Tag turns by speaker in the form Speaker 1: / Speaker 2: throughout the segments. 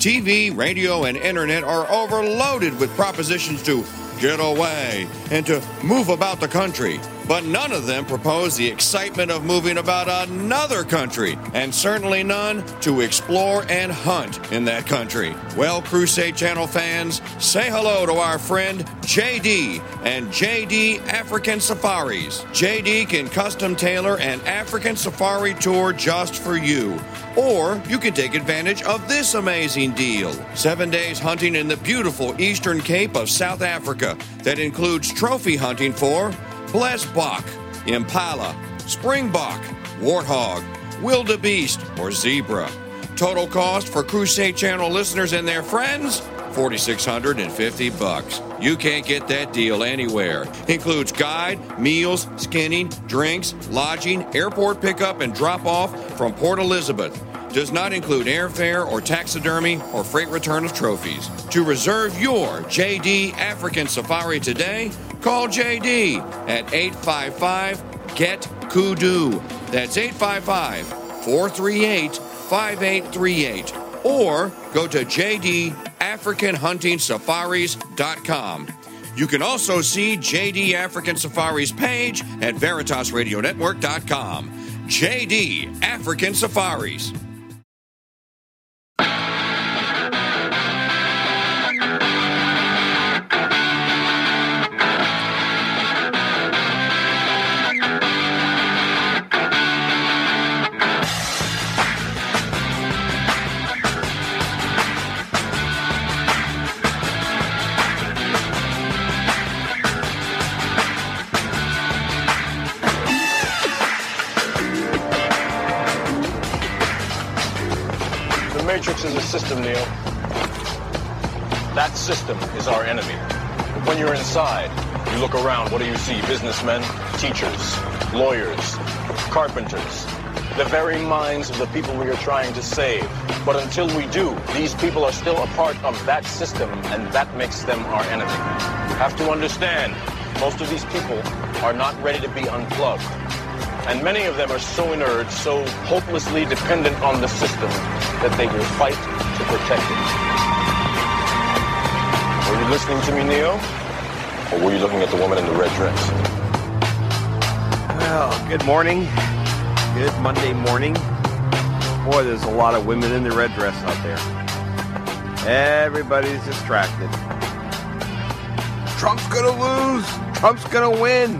Speaker 1: TV, radio, and internet are overloaded with propositions to get away and to move about the country. But none of them propose the excitement of moving about another country, and certainly none to explore and hunt in that country. Well, Crusade Channel fans, say hello to our friend JD and JD African Safaris. JD can custom tailor an African safari tour just for you. Or you can take advantage of this amazing deal. 7 days hunting in the beautiful Eastern Cape of South Africa that includes trophy hunting for Blesbok, Impala, Springbok, Warthog, Wildebeest, or Zebra. Total cost for Crusade Channel listeners and their friends, $4,650. You can't get that deal anywhere. Includes guide, meals, skinning, drinks, lodging, airport pickup and drop-off from Port Elizabeth. Does not include airfare or taxidermy or freight return of trophies. To reserve your JD African Safari today, call JD at 855-GET-KUDU. That's 855-438-5838. Or go to jdafricanhuntingsafaris.com. You can also see JD African Safaris page at VeritasRadioNetwork.com. JD African Safaris.
Speaker 2: Matrix is a system, Neo. That system is our enemy. But when you're inside, you look around, what do you see? Businessmen, teachers, lawyers, carpenters, the very minds of the people we are trying to save. But until we do, these people are still a part of that system, and that makes them our enemy. You have to understand, most of these people are not ready to be unplugged. And many of them are so inert, so hopelessly dependent on the system that they will fight to protect it. Were you listening to me, Neo? Or were you looking at the woman in the red dress?
Speaker 3: Well, good morning. Good Monday morning. Boy, there's a lot of women in the red dress out there. Everybody's distracted. Trump's gonna lose. Trump's gonna win.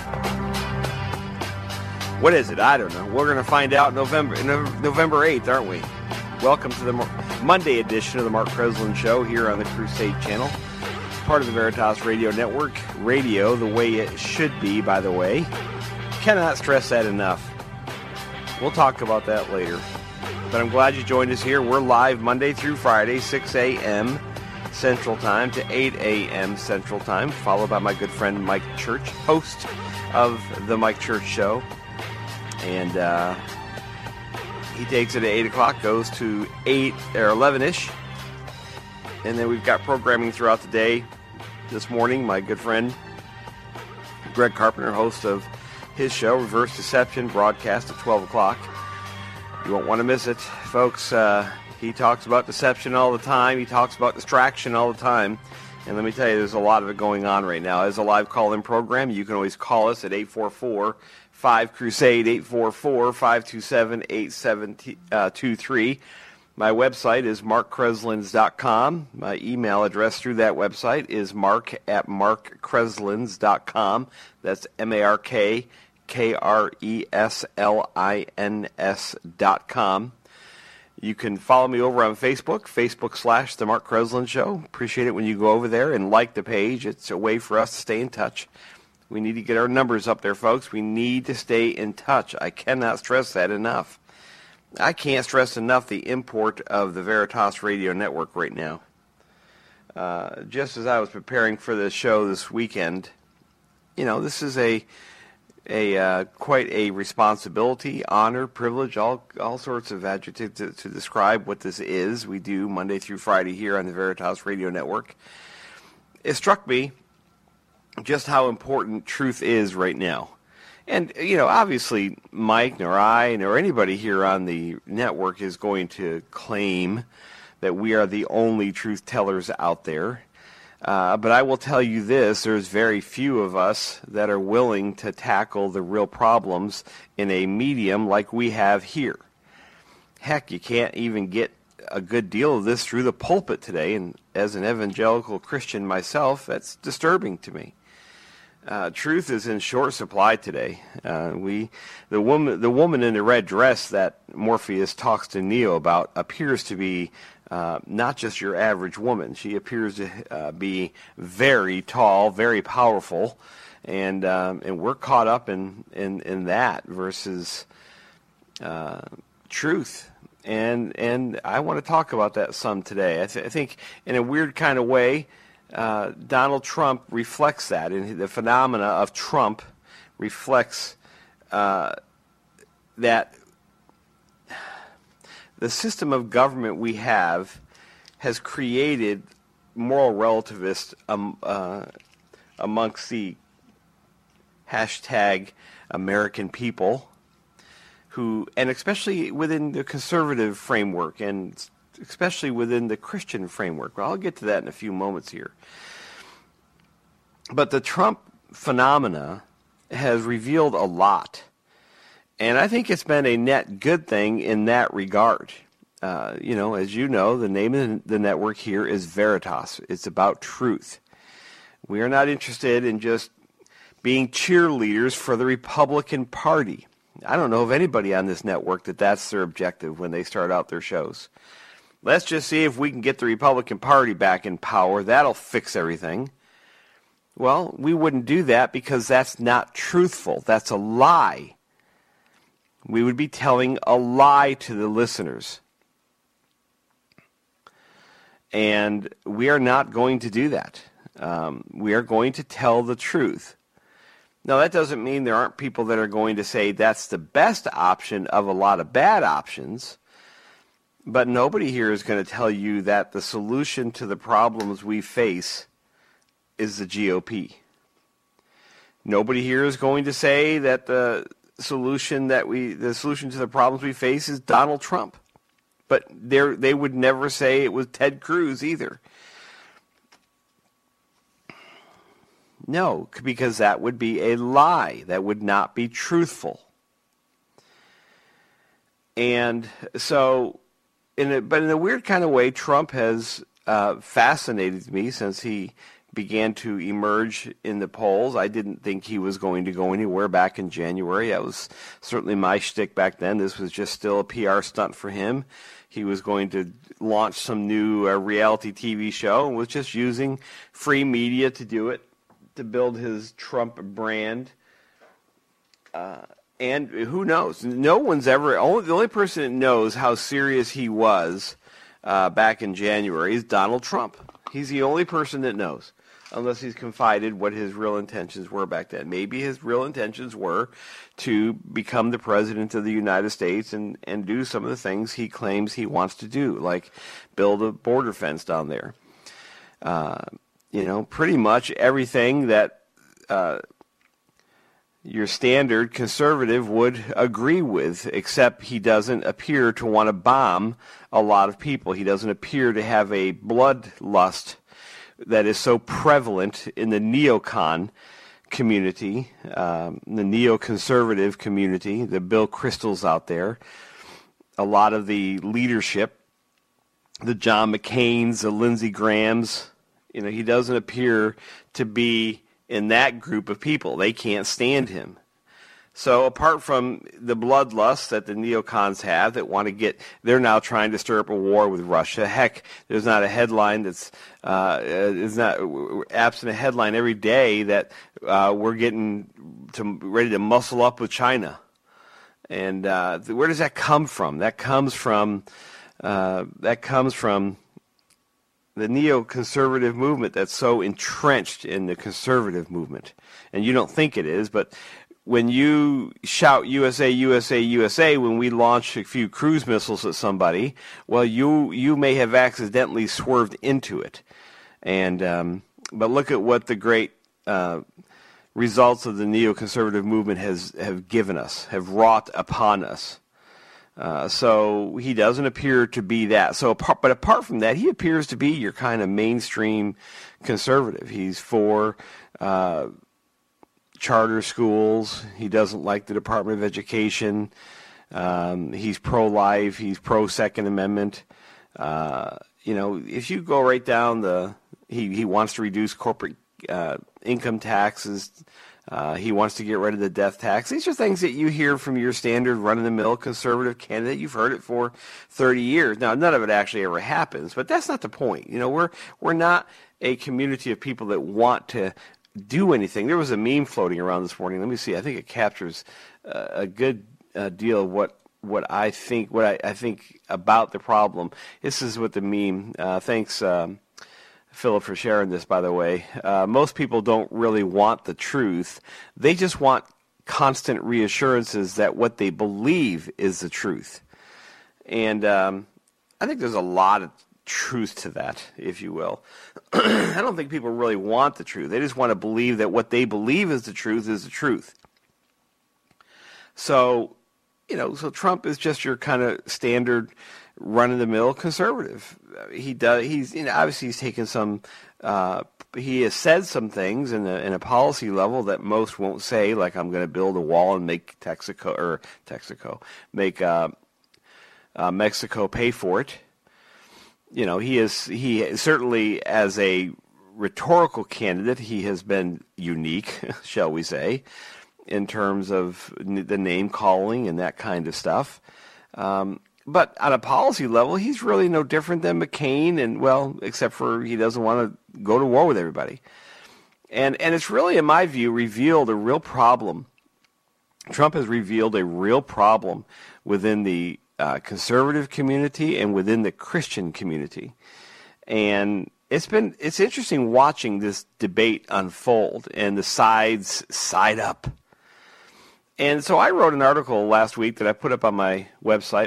Speaker 3: What is it? I don't know. We're going to find out November 8th, aren't we? Welcome to the Monday edition of the Mark Kreslin Show here on the Crusade Channel. Part of the Veritas Radio Network. Radio, the way it should be, by the way. Cannot stress that enough. We'll talk about that later. But I'm glad you joined us here. We're live Monday through Friday, 6 a.m. Central Time to 8 a.m. Central Time, followed by my good friend Mike Church, host of the Mike Church Show. And he takes it at 8 o'clock, goes to 8 or 11-ish. And then we've got programming throughout the day. This morning, my good friend Greg Carpenter, host of his show, Reverse Deception, broadcast at 12 o'clock. You won't want to miss it, folks. He talks about deception all the time. He talks about distraction all the time. And let me tell you, there's a lot of it going on right now. As a live call-in program, you can always call us at 844-5-CRUSADE, 844-527-8723. My website is markkreslins.com. My email address through that website is mark@markkreslins.com. That's markkreslins.com. You can follow me over on Facebook, Facebook/The Mark Kreslin Show. Appreciate it when you go over there and like the page. It's a way for us to stay in touch. We need to get our numbers up there, folks. We need to stay in touch. I cannot stress that enough. I can't stress enough the import of the Veritas Radio Network right now. Just as I was preparing for this show this weekend, you know, this is a quite a responsibility, honor, privilege, all sorts of adjectives to describe what this is. We do Monday through Friday here on the Veritas Radio Network. It struck me just how important truth is right now. And, you know, obviously Mike nor I nor anybody here on the network is going to claim that we are the only truth tellers out there. But I will tell you this, there's very few of us that are willing to tackle the real problems in a medium like we have here. Heck, you can't even get a good deal of this through the pulpit today, and as an evangelical Christian myself, that's disturbing to me. Truth is in short supply today. The woman in the red dress that Morpheus talks to Neo about appears to be not just your average woman. She appears to be very tall, very powerful, and we're caught up in that versus truth. And I want to talk about that some today. I think in a weird kind of way, Donald Trump reflects that, and the phenomena of Trump reflects that the system of government we have has created moral relativists amongst the hashtag American people, who, and especially within the conservative framework, and especially within the Christian framework. Well, I'll get to that in a few moments here. But the Trump phenomena has revealed a lot. And I think it's been a net good thing in that regard. As you know, the name of the network here is Veritas. It's about truth. We are not interested in just being cheerleaders for the Republican Party. I don't know of anybody on this network that's their objective when they start out their shows. Let's just see if we can get the Republican Party back in power. That'll fix everything. Well, we wouldn't do that because that's not truthful. That's a lie. We would be telling a lie to the listeners. And we are not going to do that. We are going to tell the truth. Now, that doesn't mean there aren't people that are going to say that's the best option of a lot of bad options. But nobody here is going to tell you that the solution to the problems we face is the GOP. Nobody here is going to say that the solution to the problems we face is Donald Trump. But they would never say it was Ted Cruz either. No, because that would be a lie. That would not be truthful. And so, in a weird kind of way, Trump has fascinated me since he began to emerge in the polls. I didn't think he was going to go anywhere back in January. That was certainly my shtick back then. This was just still a PR stunt for him. He was going to launch some new reality TV show and was just using free media to do it, to build his Trump brand. And who knows? No one's ever, the only person that knows how serious he was back in January is Donald Trump. He's the only person that knows, unless he's confided what his real intentions were back then. Maybe his real intentions were to become the president of the United States and do some of the things he claims he wants to do, like build a border fence down there. Pretty much everything that your standard conservative would agree with, except he doesn't appear to want to bomb a lot of people. He doesn't appear to have a bloodlust that is so prevalent in the neocon community, the neoconservative community, the Bill Kristols out there, a lot of the leadership, the John McCains, the Lindsey Grahams. He doesn't appear to be in that group of people. They can't stand him. So apart from the bloodlust that the neocons have that want to get, they're now trying to stir up a war with Russia. Heck, there's not a headline that's is not absent a headline every day that we're getting ready to muscle up with China. And where does that come from? That comes from the neoconservative movement that's so entrenched in the conservative movement. And you don't think it is, but when you shout USA, USA, USA when we launch a few cruise missiles at somebody, well, you may have accidentally swerved into it. And but look at what the great results of the neoconservative movement have given us, have wrought upon us. So he doesn't appear to be that. But apart from that, he appears to be your kind of mainstream conservative. He's for charter schools. He doesn't like the Department of Education. He's pro-life. He's pro-Second Amendment. If you go right down he wants to reduce corporate income taxes. He wants to get rid of the death tax. These are things that you hear from your standard run-of-the-mill conservative candidate. You've heard it for 30 years. Now, none of it actually ever happens, but that's not the point. We're not a community of people that want to do anything. There was a meme floating around this morning. Let me see. I think it captures a good deal of what I think about the problem. This is what the meme. Thanks, Philip, for sharing this, by the way. Most people don't really want the truth. They just want constant reassurances that what they believe is the truth. And I think there's a lot of truth to that, if you will. I don't think people really want the truth. They just want to believe that what they believe is the truth is the truth. So Trump is just your kind of standard run-of-the-mill conservative. Obviously he's taken some. He has said some things in a policy level that most won't say, like I'm going to build a wall and make Mexico pay for it. He certainly, as a rhetorical candidate, he has been unique, shall we say, in terms of the name calling and that kind of stuff. But on a policy level, he's really no different than McCain, and except for he doesn't want to go to war with everybody. And it's really, in my view, revealed a real problem. Trump has revealed a real problem within the conservative community and within the Christian community. And it's interesting watching this debate unfold and the sides side up. And so I wrote an article last week that I put up on my website,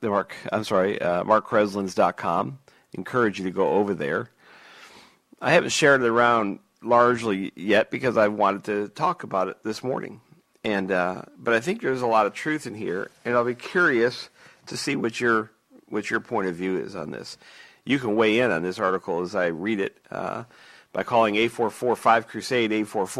Speaker 3: markkreslins.com. Encourage you to go over there. I haven't shared it around largely yet because I wanted to talk about it this morning. And but I think there's a lot of truth in here, and I'll be curious to see what your point of view is on this. You can weigh in on this article as I read it by calling 844-5-CRUSADE,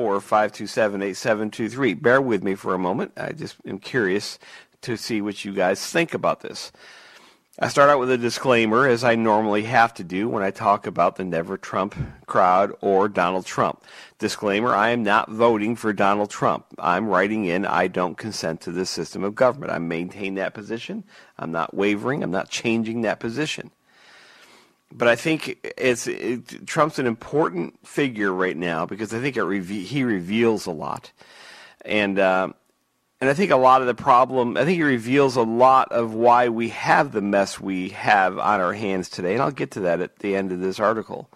Speaker 3: 844-527-8723. Bear with me for a moment. I just am curious to see what you guys think about this. I start out with a disclaimer, as I normally have to do when I talk about the Never Trump crowd or Donald Trump. Disclaimer, I am not voting for Donald Trump. I'm writing in, I don't consent to this system of government. I maintain that position. I'm not wavering. I'm not changing that position. But I think Trump's an important figure right now because I think he reveals a lot. And I think a lot of the problem, I think he reveals a lot of why we have the mess we have on our hands today. And I'll get to that at the end of this article.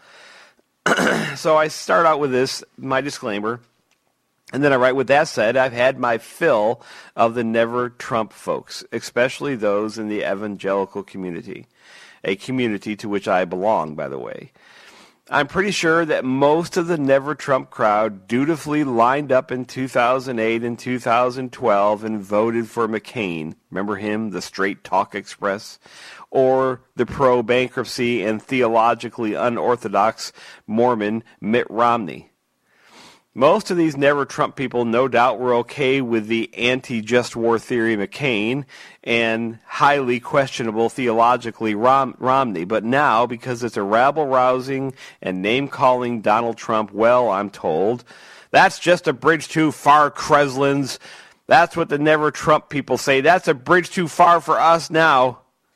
Speaker 3: So I start out with my disclaimer. And then I write, with that said, I've had my fill of the Never Trump folks, especially those in the evangelical community. A community to which I belong, by the way. I'm pretty sure that most of the Never Trump crowd dutifully lined up in 2008 and 2012 and voted for McCain. Remember him, the Straight Talk Express? Or the pro-bankruptcy and theologically unorthodox Mormon Mitt Romney. Most of these Never Trump people no doubt were okay with the anti-just war theory McCain and highly questionable theologically Romney. But now, because it's a rabble-rousing and name-calling Donald Trump, I'm told, that's just a bridge too far, Kreslins. That's what the Never Trump people say. That's a bridge too far for us now.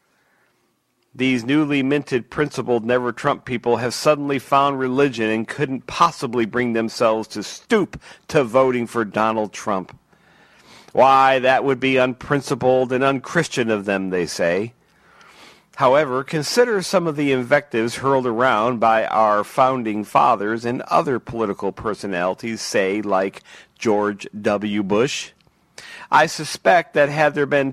Speaker 3: These newly minted, principled Never Trump people have suddenly found religion and couldn't possibly bring themselves to stoop to voting for Donald Trump. Why, that would be unprincipled and unchristian of them, they say. However, consider some of the invectives hurled around by our founding fathers and other political personalities, say, like George W. Bush. I suspect that had there been a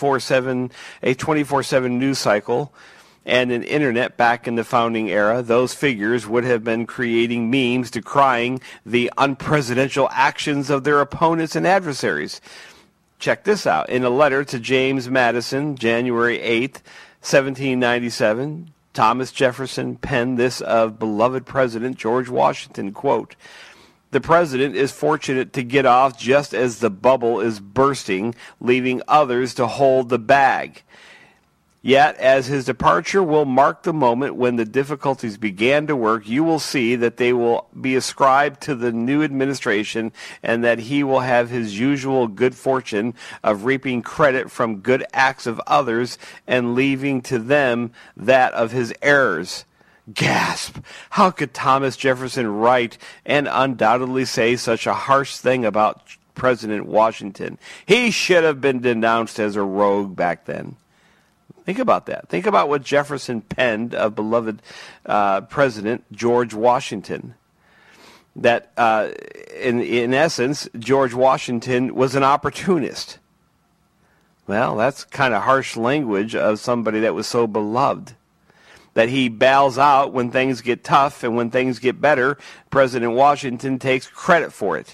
Speaker 3: 24/7 news cycle and an internet back in the founding era, those figures would have been creating memes decrying the unpresidential actions of their opponents and adversaries. check this out. In a letter to James Madison, January 8th, 1797, Thomas Jefferson penned this of beloved President George Washington, quote, "The President is fortunate to get off just as the bubble is bursting, leaving others to hold the bag. Yet, as his departure will mark the moment when the difficulties began to work, you will see that they will be ascribed to the new administration and that he will have his usual good fortune of reaping credit from good acts of others and leaving to them that of his errors." Gasp! How could Thomas Jefferson write and undoubtedly say such a harsh thing about President Washington? He should have been denounced as a rogue back then. Think about that. Think about what Jefferson penned of beloved President George Washington. That, in essence, George Washington was an opportunist. Well, that's kind of harsh language of somebody that was so beloved. That he bails out when things get tough, and when things get better, President Washington takes credit for it.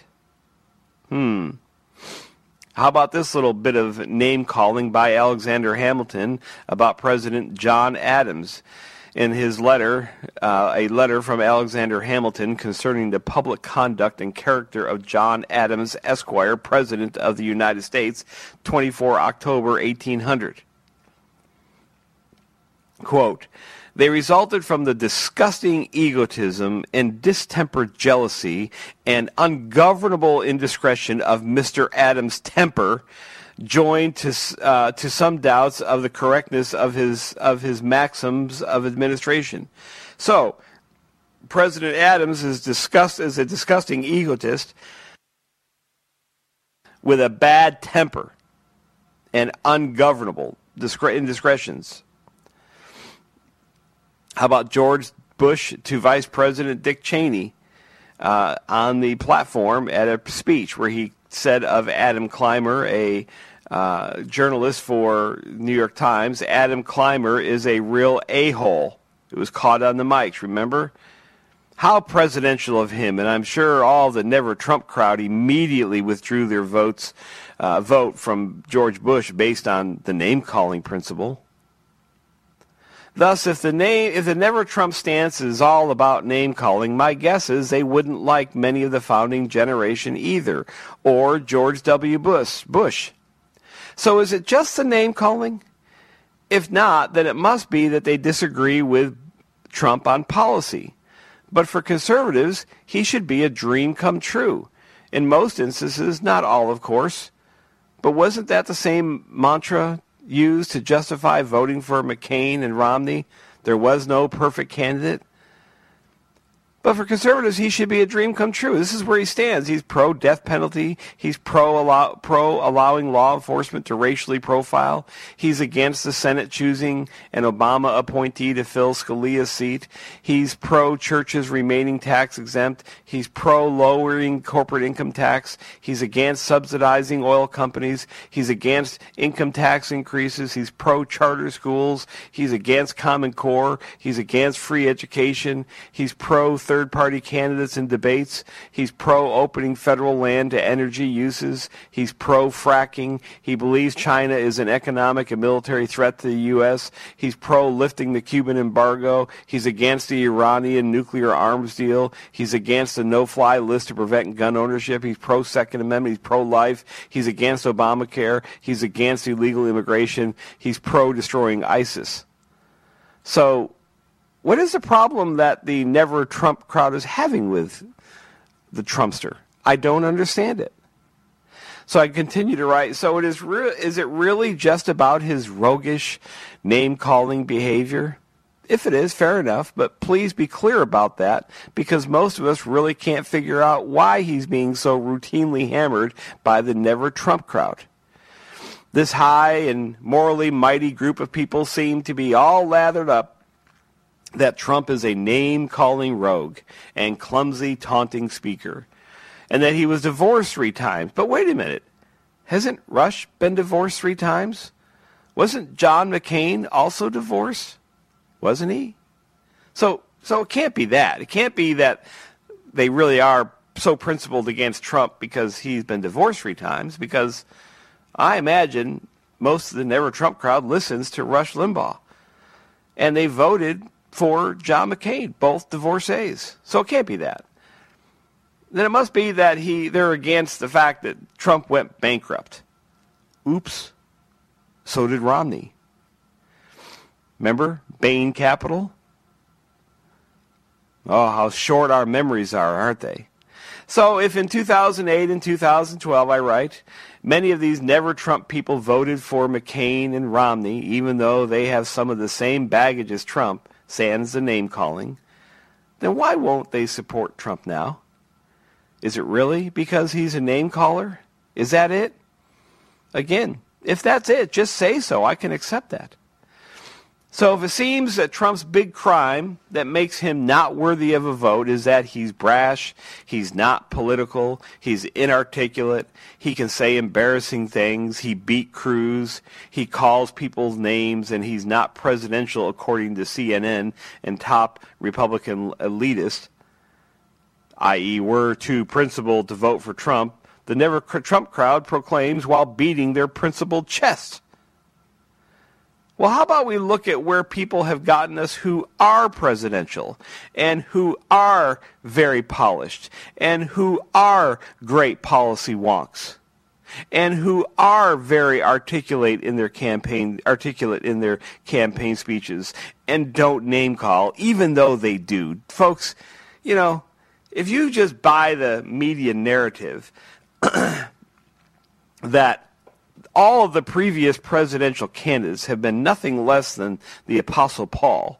Speaker 3: How about this little bit of name-calling by Alexander Hamilton about President John Adams? In his letter, a letter from Alexander Hamilton concerning the public conduct and character of John Adams, Esquire, President of the United States, 24 October 1800. Quote, "They resulted from the disgusting egotism and distempered jealousy and ungovernable indiscretion of Mr. Adams' temper, joined to some doubts of the correctness of his maxims of administration." So, President Adams is a disgusting egotist with a bad temper and ungovernable indiscretions. How about George Bush to Vice President Dick Cheney on the platform at a speech where he said of Adam Clymer, a journalist for New York Times, "Adam Clymer is a real a-hole." It was caught on the mics, remember? How presidential of him, and I'm sure all the Never Trump crowd immediately withdrew their vote from George Bush based on the name-calling principle. Thus, if the Never Trump stance is all about name-calling, my guess is they wouldn't like many of the founding generation either, or George W. Bush. So is it just the name-calling? If not, then it must be that they disagree with Trump on policy. But for conservatives, he should be a dream come true. In most instances, not all, of course. But wasn't that the same mantra used to justify voting for McCain and Romney? There was no perfect candidate. But for conservatives, he should be a dream come true. This is where he stands. He's pro-death penalty. He's pro-allowing law enforcement to racially profile. He's against the Senate choosing an Obama appointee to fill Scalia's seat. He's pro-churches remaining tax exempt. He's pro-lowering corporate income tax. He's against subsidizing oil companies. He's against income tax increases. He's pro-charter schools. He's against Common Core. He's against free education. He's pro-third-party candidates in debates. He's pro-opening federal land to energy uses. He's pro-fracking. He believes China is an economic and military threat to the U.S. He's pro-lifting the Cuban embargo. He's against the Iranian nuclear arms deal. He's against the no-fly list to prevent gun ownership. He's pro-Second Amendment. He's pro-life. He's against Obamacare. He's against illegal immigration. He's pro-destroying ISIS. So, what is the problem that the Never Trump crowd is having with the Trumpster? I don't understand it. So I continue to write. So is it really just about his roguish name-calling behavior? If it is, fair enough, but please be clear about that, because most of us really can't figure out why he's being so routinely hammered by the Never Trump crowd. This high and morally mighty group of people seem to be all lathered up that Trump is a name-calling rogue and clumsy, taunting speaker, and that he was divorced 3 times. But wait a minute. Hasn't Rush been divorced 3 times? Wasn't John McCain also divorced? Wasn't he? So it can't be that. It can't be that they really are so principled against Trump because he's been divorced 3 times, because I imagine most of the Never Trump crowd listens to Rush Limbaugh. And they voted for John McCain, both divorcees. So it can't be that. Then it must be that they're against the fact that Trump went bankrupt. Oops. So did Romney. Remember? Bain Capital? Oh, how short our memories are, aren't they? So if in 2008 and 2012, I write, many of these Never Trump people voted for McCain and Romney, even though they have some of the same baggage as Trump, sans the name-calling, then why won't they support Trump now? Is it really because he's a name-caller? Is that it? Again, if that's it, just say so. I can accept that. So if it seems that Trump's big crime that makes him not worthy of a vote is that he's brash, he's not political, he's inarticulate, he can say embarrassing things, he beat Cruz, he calls people's names, and he's not presidential according to CNN and top Republican elitists, i.e. we're too principled to vote for Trump, the Never Trump crowd proclaims while beating their principled chest. Well, how about we look at where people have gotten us who are presidential and who are very polished and who are great policy wonks and who are very articulate in their campaign speeches and don't name call, even though they do. Folks, you know, if you just buy the media narrative that all of the previous presidential candidates have been nothing less than the Apostle Paul.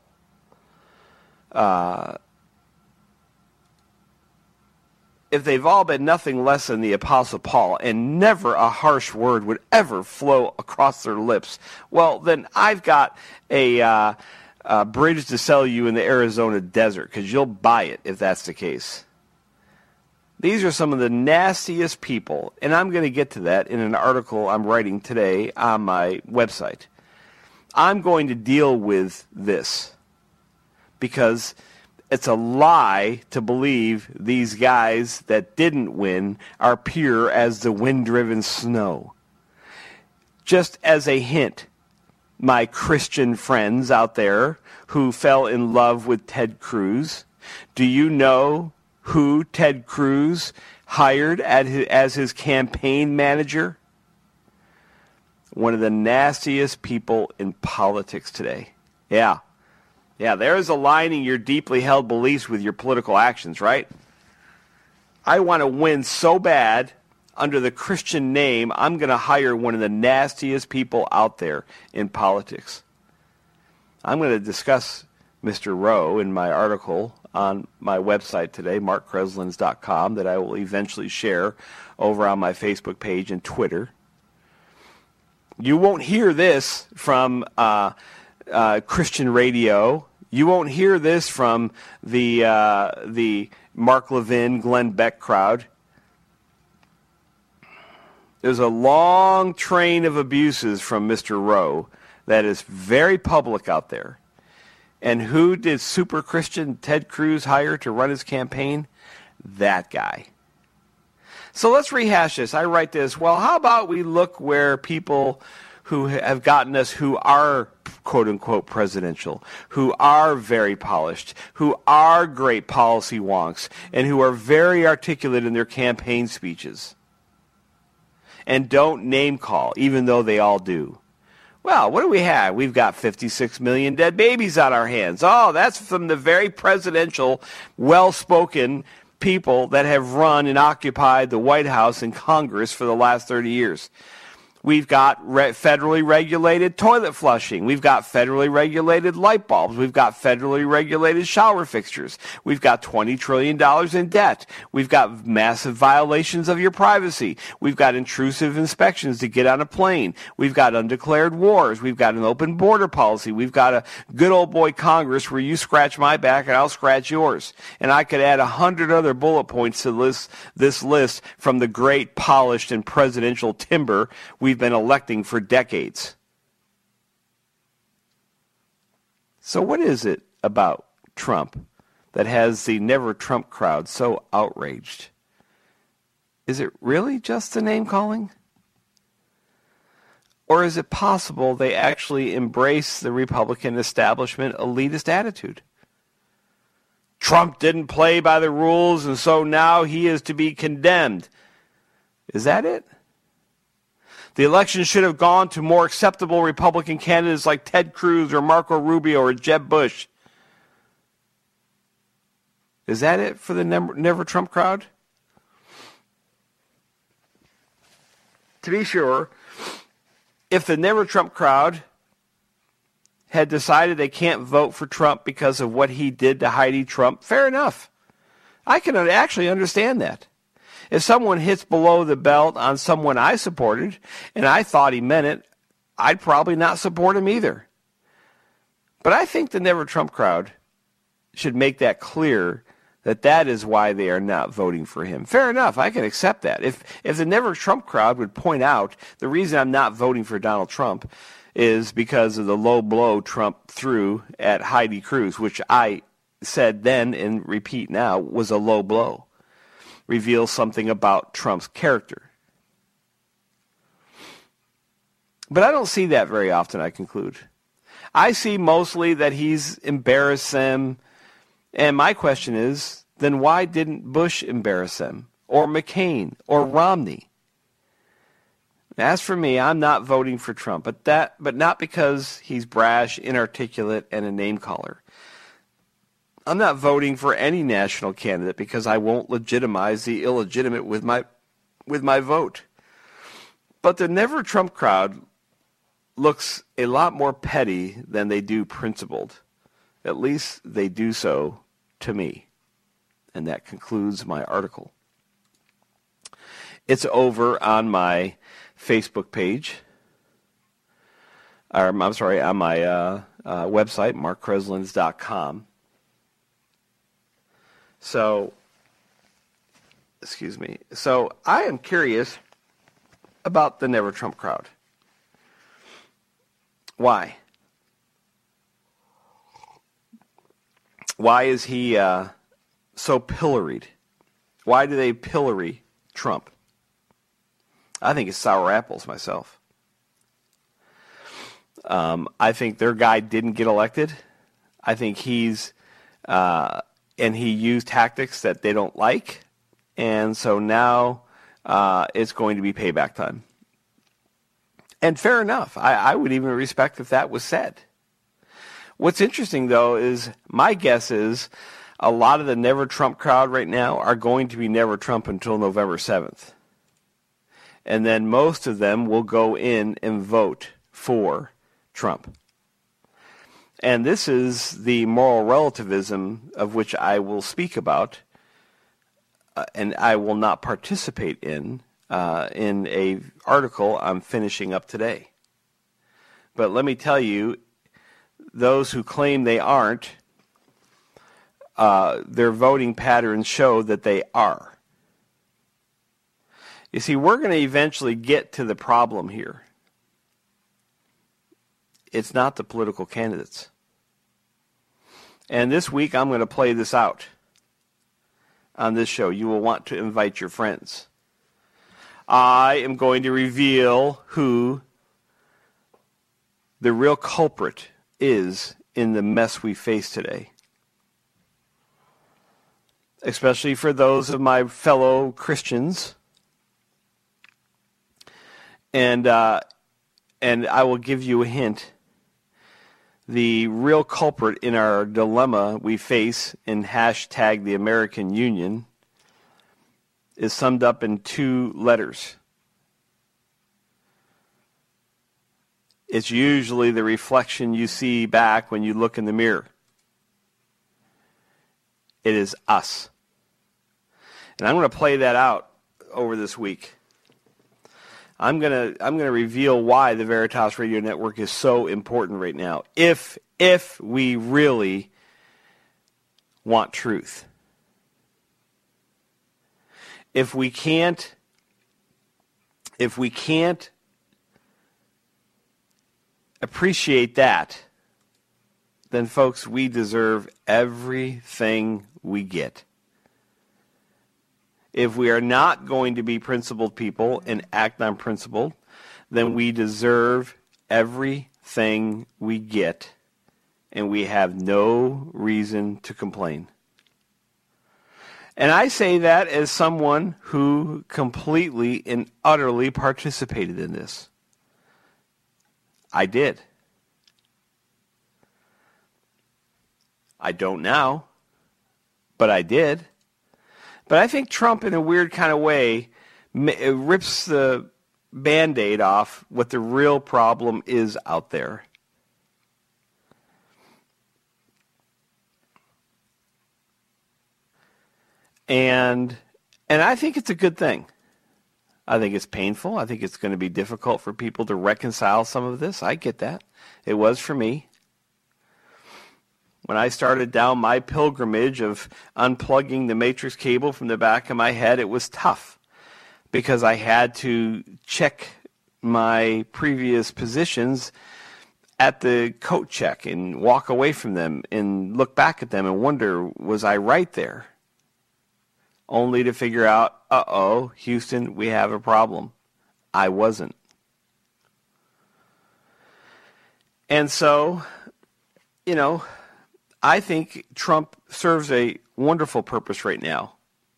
Speaker 3: If they've all been nothing less than the Apostle Paul and never a harsh word would ever flow across their lips, well, then I've got a bridge to sell you in the Arizona desert because you'll buy it if that's the case. These are some of the nastiest people, and I'm going to get to that in an article I'm writing today on my website. I'm going to deal with this because it's a lie to believe these guys that didn't win are pure as the wind-driven snow. Just as a hint, my Christian friends out there who fell in love with Ted Cruz, do you know who Ted Cruz hired as his campaign manager? One of the nastiest people in politics today. Yeah, there's aligning your deeply held beliefs with your political actions, right? I want to win so bad under the Christian name, I'm going to hire one of the nastiest people out there in politics. I'm going to discuss Mr. Rowe in my article on my website today, markkreslins.com, that I will eventually share over on my Facebook page and Twitter. You won't hear this from Christian radio. You won't hear this from the Mark Levin, Glenn Beck crowd. There's a long train of abuses from Mr. Rowe that is very public out there. And who did super Christian Ted Cruz hire to run his campaign? That guy. So let's rehash this. I write this, well, how about we look where people who have gotten us who are quote-unquote presidential, who are very polished, who are great policy wonks, and who are very articulate in their campaign speeches and don't name call, even though they all do. Well, what do we have? We've got 56 million dead babies on our hands. Oh, that's from the very presidential, well-spoken people that have run and occupied the White House and Congress for the last 30 years. We've got federally regulated toilet flushing. We've got federally regulated light bulbs. We've got federally regulated shower fixtures. We've got $20 trillion in debt. We've got massive violations of your privacy. We've got intrusive inspections to get on a plane. We've got undeclared wars. We've got an open border policy. We've got a good old boy Congress where you scratch my back and I'll scratch yours. And I could add 100 other bullet points to this list from the great polished and presidential timber we've been electing for decades. So what is it about Trump that has the Never Trump crowd so outraged? Is it really just the name calling? Or is it possible they actually embrace the Republican establishment elitist attitude? Trump didn't play by the rules, and so now he is to be condemned. Is that it? The election should have gone to more acceptable Republican candidates like Ted Cruz or Marco Rubio or Jeb Bush. Is that it for the Never Trump crowd? To be sure, if the Never Trump crowd had decided they can't vote for Trump because of what he did to Heidi Trump, fair enough. I can actually understand that. If someone hits below the belt on someone I supported and I thought he meant it, I'd probably not support him either. But I think the Never Trump crowd should make that clear that that is why they are not voting for him. Fair enough, I can accept that. If the Never Trump crowd would point out the reason I'm not voting for Donald Trump is because of the low blow Trump threw at Heidi Cruz, which I said then and repeat now was a low blow, reveals something about Trump's character. But I don't see that very often, I conclude. I see mostly that he's embarrassed them. And my question is, then why didn't Bush embarrass them? Or McCain? Or Romney? As for me, I'm not voting for Trump, but not because he's brash, inarticulate, and a name caller. I'm not voting for any national candidate because I won't legitimize the illegitimate with my vote. But the Never Trump crowd looks a lot more petty than they do principled. At least they do so to me. And that concludes my article. It's over on my Facebook page. On my website, markkreslins.com. So, excuse me. So I am curious about the Never Trump crowd. Why? Why is he so pilloried? Why do they pillory Trump? I think it's sour apples myself. I think their guy didn't get elected. I think he's, and he used tactics that they don't like. And so now it's going to be payback time. And fair enough. I would even respect if that was said. What's interesting, though, is my guess is a lot of the Never Trump crowd right now are going to be Never Trump until November 7th. And then most of them will go in and vote for Trump. And this is the moral relativism of which I will speak about, and I will not participate in a article I'm finishing up today. But let me tell you, those who claim they aren't, their voting patterns show that they are. You see, we're going to eventually get to the problem here. It's not the political candidates. And this week I'm going to play this out on this show. You will want to invite your friends. I am going to reveal who the real culprit is in the mess we face today. Especially for those of my fellow Christians. And I will give you a hint. The real culprit in our dilemma we face in hashtag the American Union is summed up in 2 letters. It's usually the reflection you see back when you look in the mirror. It is us. And I'm going to play that out over this week. I'm going to reveal why the Veritas Radio Network is so important right now. If we really want truth. If we can't appreciate that, then folks, we deserve everything we get. If we are not going to be principled people and act on principle, then we deserve everything we get, and we have no reason to complain. And I say that as someone who completely and utterly participated in this. I did. I don't now, but I did. But I think Trump, in a weird kind of way, rips the Band-Aid off what the real problem is out there. And I think it's a good thing. I think it's painful. I think it's going to be difficult for people to reconcile some of this. I get that. It was for me. When I started down my pilgrimage of unplugging the matrix cable from the back of my head, it was tough because I had to check my previous positions at the coat check and walk away from them and look back at them and wonder, was I right there? Only to figure out, uh-oh, Houston, we have a problem. I wasn't. And so, I think Trump serves a wonderful purpose right now.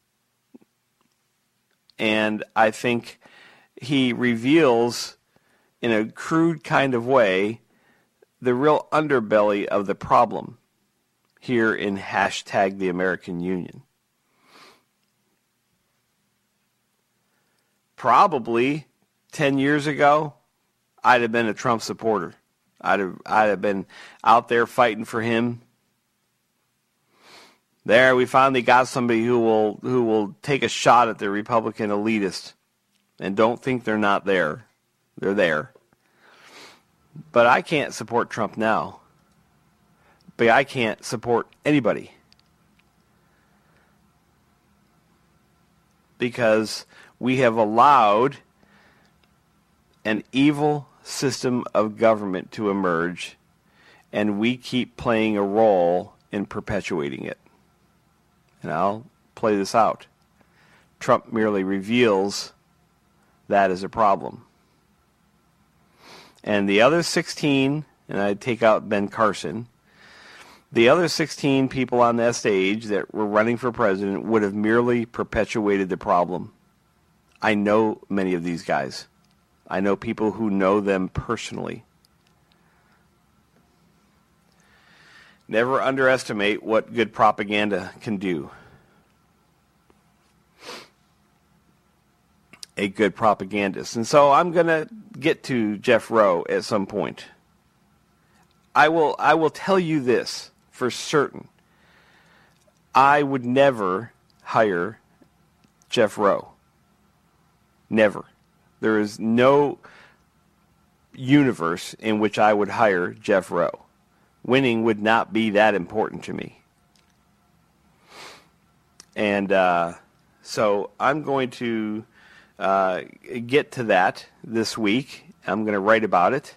Speaker 3: And I think he reveals, in a crude kind of way, the real underbelly of the problem here in hashtag the American Union. Probably 10 years ago, I'd have been a Trump supporter. I'd have been out there fighting for him. There, we finally got somebody who will take a shot at the Republican elitist and don't think they're not there. They're there. But I can't support Trump now. But I can't support anybody. Because we have allowed an evil system of government to emerge, and we keep playing a role in perpetuating it. And I'll play this out. Trump merely reveals that as a problem. And the other 16, and I take out Ben Carson, the other 16 people on that stage that were running for president would have merely perpetuated the problem. I know many of these guys. I know people who know them personally. Never underestimate what good propaganda can do. A good propagandist. And so I'm going to get to Jeff Rowe at some point. I will tell you this for certain. I would never hire Jeff Rowe. Never. There is no universe in which I would hire Jeff Rowe. Winning would not be that important to me. And so I'm going to get to that this week. I'm going to write about it.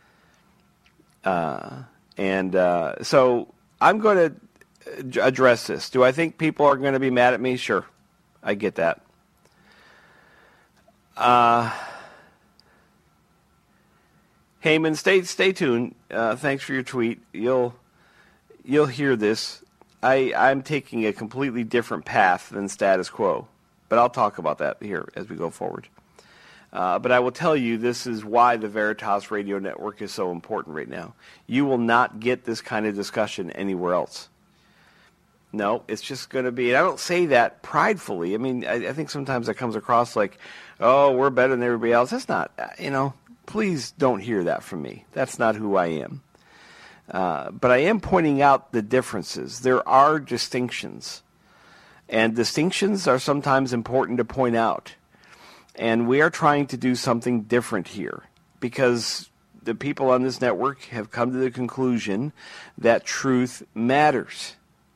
Speaker 3: So I'm going to address this. Do I think people are going to be mad at me? Sure. I get that. Heyman, stay tuned. Thanks for your tweet. You'll hear this. I'm taking a completely different path than status quo, but I'll talk about that here as we go forward. But I will tell you, this is why the Veritas Radio Network is so important right now. You will not get this kind of discussion anywhere else. No, it's just going to be, and I don't say that pridefully. I mean, I think sometimes that comes across like, oh, we're better than everybody else. That's not, please don't hear that from me. That's not who I am. But I am pointing out the differences. There are distinctions. And distinctions are sometimes important to point out. And we are trying to do something different here because the people on this network have come to the conclusion that truth matters.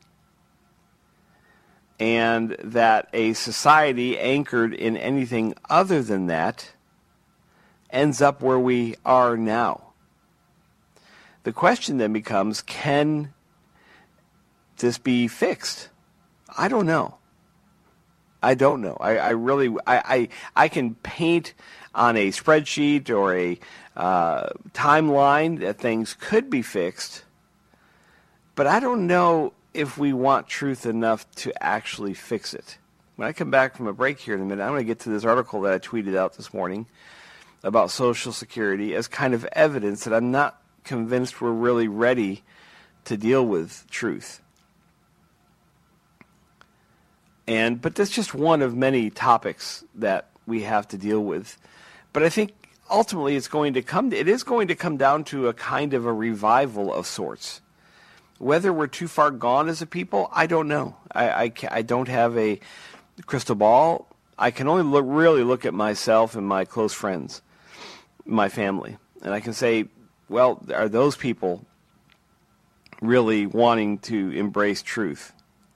Speaker 3: And that a society anchored in anything other than that ends up where we are now. The question then becomes, can this be fixed? I don't know. I don't know. I really can paint on a spreadsheet or a timeline that things could be fixed, but I don't know if we want truth enough to actually fix it. When I come back from a break here in a minute, I'm going to get to this article that I tweeted out this morning about Social Security as kind of evidence that I'm not convinced we're really ready to deal with truth. But that's just one of many topics that we have to deal with. But I think ultimately it is going to come down to a kind of a revival of sorts. Whether we're too far gone as a people, I don't know. I don't have a crystal ball. I can only really look at myself and my close friends, my family, and I can say, well, are those people really wanting to embrace truth?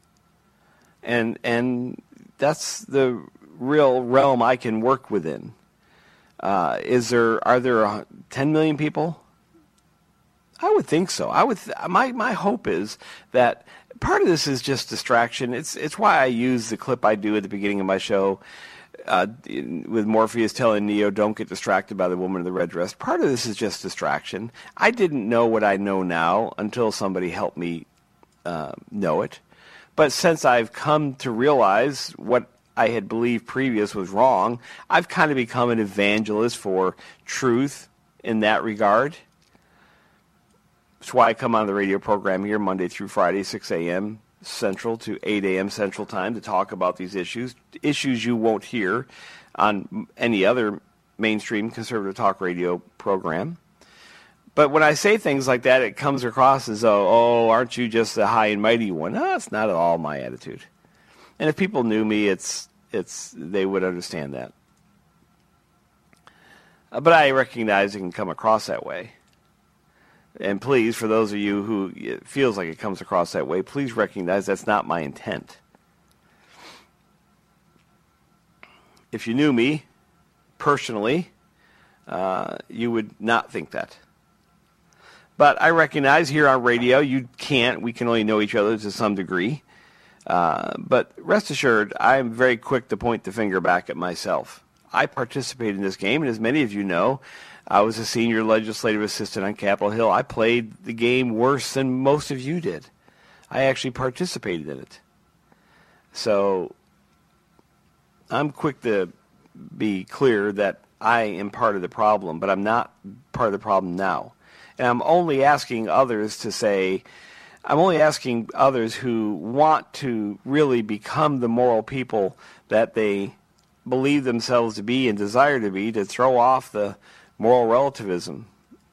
Speaker 3: And that's the real realm I can work within. Are there 10 million people? I would think so. My hope is that part of this is just distraction. It's why I use the clip I do at the beginning of my show with Morpheus telling Neo, "Don't get distracted by the woman in the red dress." Part of this is just distraction. I didn't know what I know now until somebody helped me know it. But since I've come to realize what I had believed previous was wrong, I've kind of become an evangelist for truth in that regard. That's why I come on the radio program here Monday through Friday, 6 a.m. Central to 8 a.m. Central Time to talk about these issues you won't hear on any other mainstream conservative talk radio program. But when I say things like that, it comes across as though, oh, aren't you just the high and mighty one? No, it's not at all my attitude. And if people knew me, they would understand that. But I recognize it can come across that way. And please, for those of you who it feels like it comes across that way, please recognize that's not my intent. If you knew me personally, you would not think that. But I recognize here on radio, we can only know each other to some degree. But rest assured, I'm very quick to point the finger back at myself. I participated in this game, and as many of you know, I was a senior legislative assistant on Capitol Hill. I played the game worse than most of you did. I actually participated in it. So I'm quick to be clear that I am part of the problem, but I'm not part of the problem now. And I'm only asking others who want to really become the moral people that they believe themselves to be and desire to be, to throw off the moral relativism.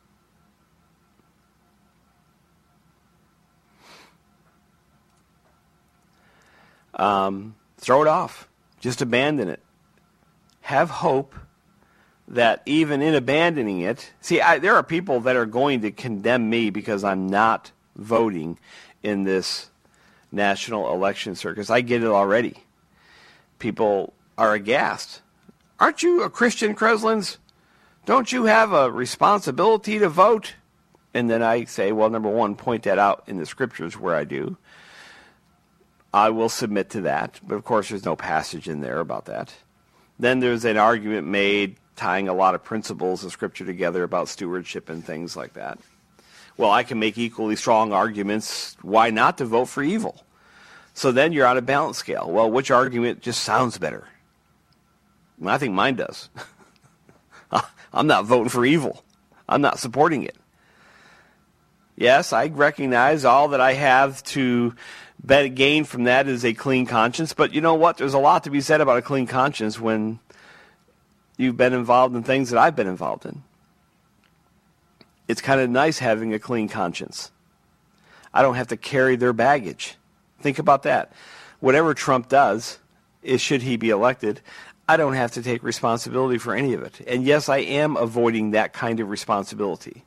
Speaker 3: Throw it off. Just abandon it. Have hope that even in abandoning it, there are people that are going to condemn me because I'm not voting in this national election circus. I get it already. People are aghast. Aren't you a Christian, Kreslins? Don't you have a responsibility to vote? And then I say, well, number one, point that out in the scriptures where I do. I will submit to that. But, of course, there's no passage in there about that. Then there's an argument made tying a lot of principles of Scripture together about stewardship and things like that. Well, I can make equally strong arguments why not to vote for evil. So then you're on a balance scale. Well, which argument just sounds better? Well, I think mine does. I'm not voting for evil. I'm not supporting it. Yes, I recognize all that I have to gain from that is a clean conscience. But you know what? There's a lot to be said about a clean conscience when you've been involved in things that I've been involved in. It's kind of nice having a clean conscience. I don't have to carry their baggage. Think about that. Whatever Trump does, should he be elected, I don't have to take responsibility for any of it. And yes, I am avoiding that kind of responsibility.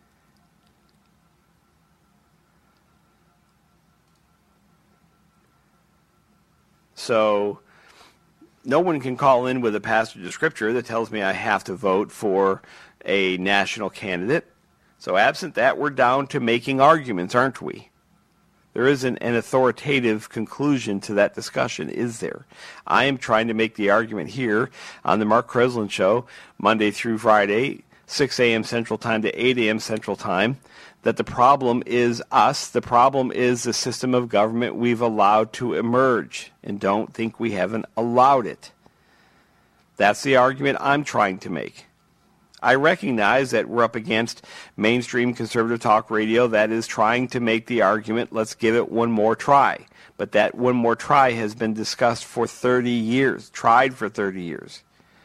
Speaker 3: So no one can call in with a passage of Scripture that tells me I have to vote for a national candidate. So absent that, we're down to making arguments, aren't we? There isn't an authoritative conclusion to that discussion, is there? I am trying to make the argument here on the Mark Kreslin Show, Monday through Friday, 6 a.m. Central Time to 8 a.m. Central Time, that the problem is us. The problem is the system of government we've allowed to emerge, and don't think we haven't allowed it. That's the argument I'm trying to make. I recognize that we're up against mainstream conservative talk radio that is trying to make the argument, let's give it one more try. But that one more try has been discussed for 30 years, tried for 30 years.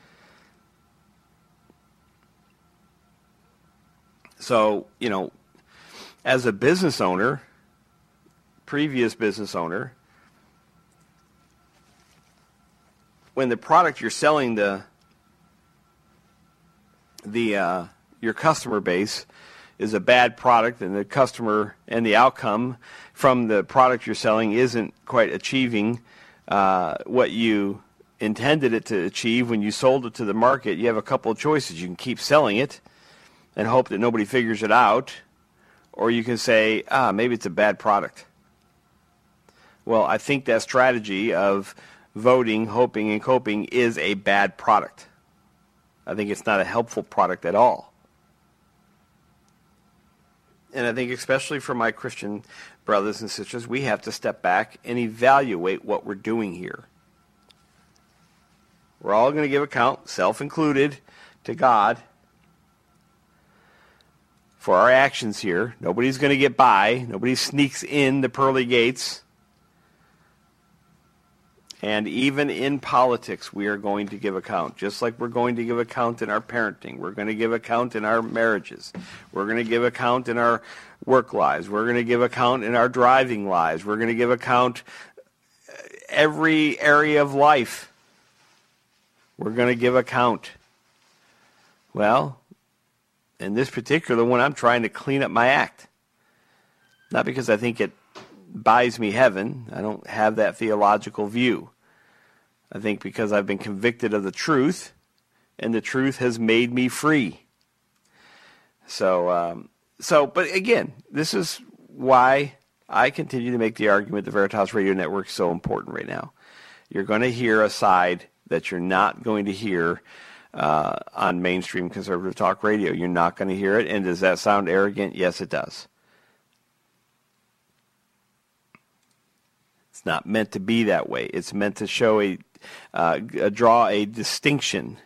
Speaker 3: So, as a business owner, previous business owner, when the product you're selling your customer base is a bad product, and the customer and the outcome from the product you're selling isn't quite achieving what you intended it to achieve when you sold it to the market, you have a couple of choices. You can keep selling it and hope that nobody figures it out, or you can say, maybe it's a bad product. Well, I think that strategy of voting, hoping, and coping is a bad product. I think it's not a helpful product at all. And I think especially for my Christian brothers and sisters, we have to step back and evaluate what we're doing here. We're all going to give account, self-included, to God for our actions here. Nobody's going to get by. Nobody sneaks in the pearly gates. And even in politics, we are going to give account. Just like we're going to give account in our parenting. We're going to give account in our marriages. We're going to give account in our work lives. We're going to give account in our driving lives. We're going to give account every area of life. We're going to give account. Well, in this particular one, I'm trying to clean up my act. Not because I think it buys me heaven. I don't have that theological view. I think because I've been convicted of the truth, and the truth has made me free. But again, this is why I continue to make the argument the Veritas Radio Network is so important right now. You're going to hear a side that you're not going to hear on mainstream conservative talk radio. You're not going to hear it. And does that sound arrogant? Yes, it does. It's not meant to be that way. It's meant to show draw a distinction.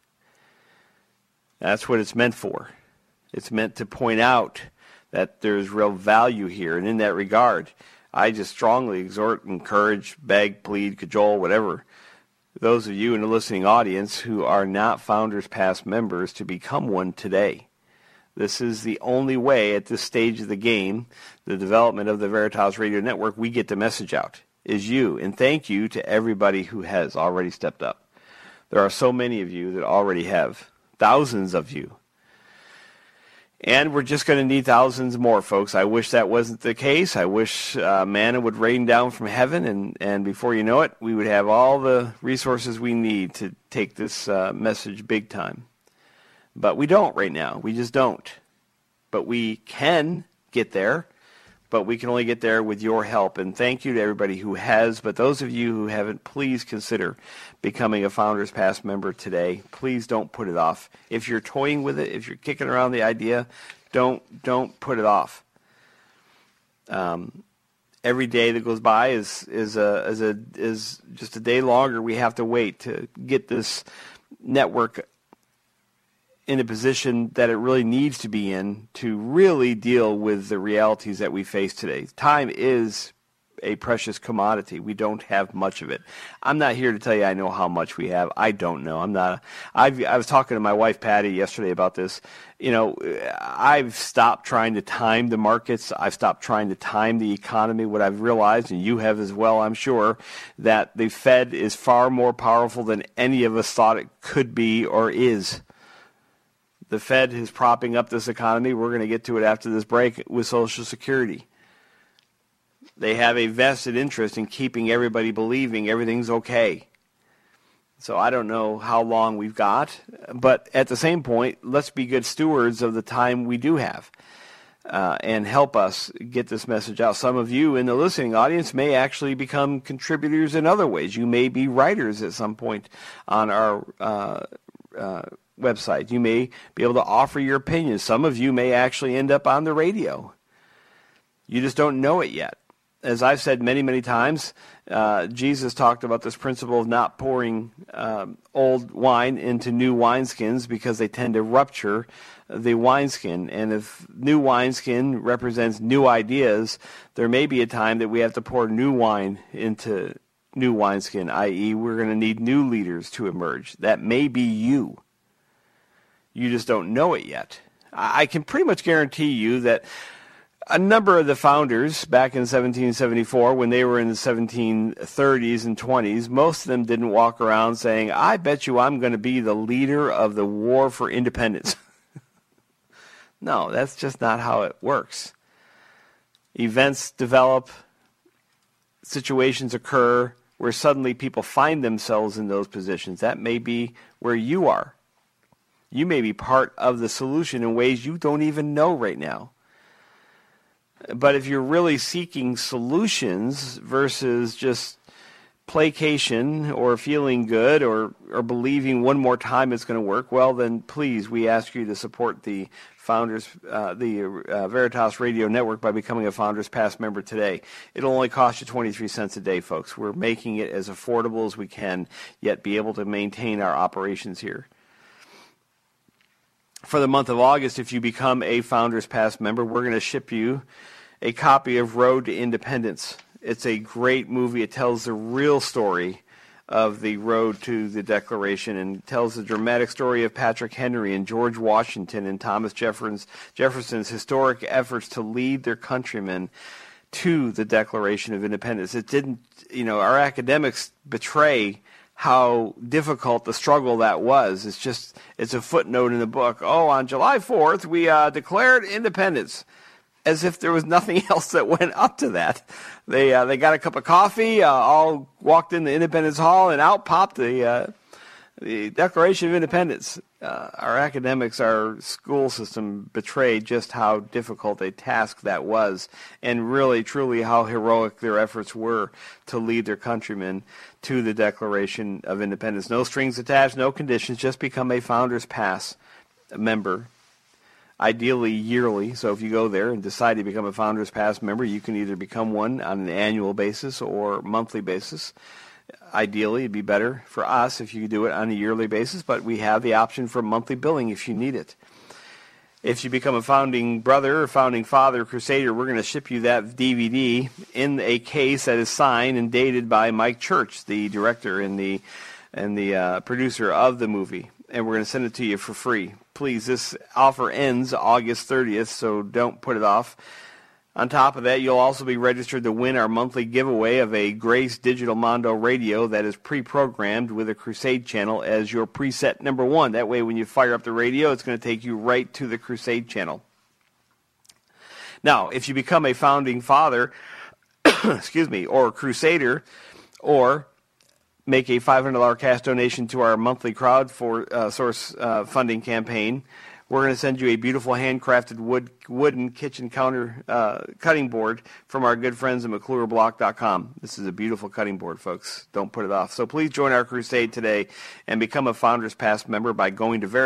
Speaker 3: That's what it's meant for. It's meant to point out that there's real value here. And in that regard, I just strongly exhort, encourage, beg, plead, cajole, whatever, those of you in the listening audience who are not Founders Pass members to become one today. This is the only way at this stage of the game, the development of the Veritas Radio Network, we get the message out, is you. And thank you to everybody who has already stepped up. There are so many of you that already have, thousands of you. And we're just going to need thousands more, folks. I wish that wasn't the case. I wish manna would rain down from heaven, and before you know it, we would have all the resources we need to take this message big time. But we don't right now. We just don't. But we can get there, but we can only get there with your help. And thank you to everybody who has. But those of you who haven't, please consider becoming a Founders Pass member today. Please don't put it off. If you're toying with it, if you're kicking around the idea, don't put it off. Every day that goes by is just a day longer. We have to wait to get this network in a position that it really needs to be in to really deal with the realities that we face today. Time is a precious commodity. We don't have much of it. I'm not here to tell you I know how much we have. I don't know. I was talking to my wife Patty yesterday about this. I've stopped trying to time the markets. I've stopped trying to time the economy. What I've realized, and you have as well, I'm sure, that the Fed is far more powerful than any of us thought it could be or is. The Fed is propping up this economy. We're going to get to it after this break with Social Security. They have a vested interest in keeping everybody believing everything's okay. So I don't know how long we've got, but at the same point, let's be good stewards of the time we do have. and help us get this message out. Some of you in the listening audience may actually become contributors in other ways. You may be writers at some point on our website. You may be able to offer your opinions. Some of you may actually end up on the radio. You just don't know it yet. As I've said many, many times, Jesus talked about this principle of not pouring old wine into new wineskins because they tend to rupture the wineskin. And if new wineskin represents new ideas, there may be a time that we have to pour new wine into new wineskin, i.e. we're going to need new leaders to emerge. That may be you. You just don't know it yet. I can pretty much guarantee you that a number of the founders back in 1774, when they were in the 1730s and 20s, most of them didn't walk around saying, I bet you I'm going to be the leader of the war for independence. No, that's just not how it works. Events develop, situations occur where suddenly people find themselves in those positions. That may be where you are. You may be part of the solution in ways you don't even know right now. But if you're really seeking solutions versus just placation or feeling good or believing one more time it's going to work, well, then please, we ask you to support the Founders, the Veritas Radio Network by becoming a Founders Pass member today. It'll only cost you 23 cents a day, folks. We're making it as affordable as we can, yet be able to maintain our operations here. For the month of August, if you become a Founders Pass member, we're going to ship you a copy of Road to Independence. It's a great movie. It tells the real story of the road to the Declaration and tells the dramatic story of Patrick Henry and George Washington and Thomas Jefferson's historic efforts to lead their countrymen to the Declaration of Independence. It didn't, our academics betray how difficult the struggle that was. It's a footnote in the book. Oh, on July 4th, we declared independence, as if there was nothing else that went up to that. They got a cup of coffee, all walked into Independence Hall, and out popped the Declaration of Independence. Our academics, our school system betrayed just how difficult a task that was, and really, truly how heroic their efforts were to lead their countrymen to the Declaration of Independence. No strings attached, no conditions, just become a Founders Pass member, ideally yearly. So if you go there and decide to become a Founders Pass member, you can either become one on an annual basis or monthly basis. Ideally, it'd be better for us if you do it on a yearly basis, but we have the option for monthly billing if you need it. If you become a founding brother or founding father Crusader, we're going to ship you that DVD in a case that is signed and dated by Mike Church, the director and the producer of the movie, and we're going to send it to you for free. Please, this offer ends August 30th, so don't put it off. On top of that, you'll also be registered to win our monthly giveaway of a Grace Digital Mondo radio that is pre-programmed with a Crusade channel as your preset number one. That way, when you fire up the radio, it's going to take you right to the Crusade channel. Now, if you become a founding father, or Crusader, or make a $500 cash donation to our monthly crowdsource funding campaign, we're going to send you a beautiful handcrafted wooden kitchen counter cutting board from our good friends at McClureBlock.com. This is a beautiful cutting board, folks. Don't put it off. So please join our crusade today and become a Founders Pass member by going to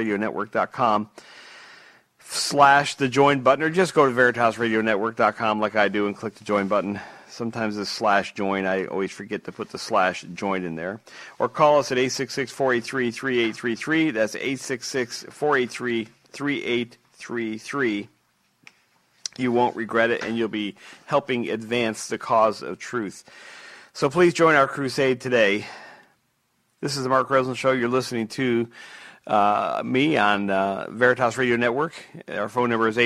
Speaker 3: VeritasRadioNetwork.com/the join button, or just go to VeritasRadioNetwork.com like I do and click the join button. Sometimes it's /join. I always forget to put the /join in there. Or call us at 866-483-3833. That's 866-483-3833. You won't regret it, and you'll be helping advance the cause of truth. So please join our crusade today. This is the Mark Rosen Show. You're listening to me on Veritas Radio Network. Our phone number is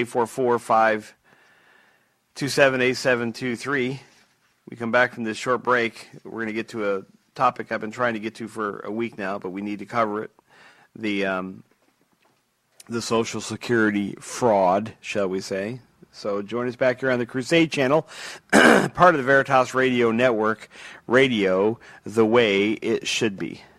Speaker 3: 844-527-8723. We come back from this short break. We're going to get to a topic I've been trying to get to for a week now, but we need to cover it. The Social Security fraud, shall we say. So join us back here on the Crusade Channel, part of the Veritas Radio Network, radio the way it should be.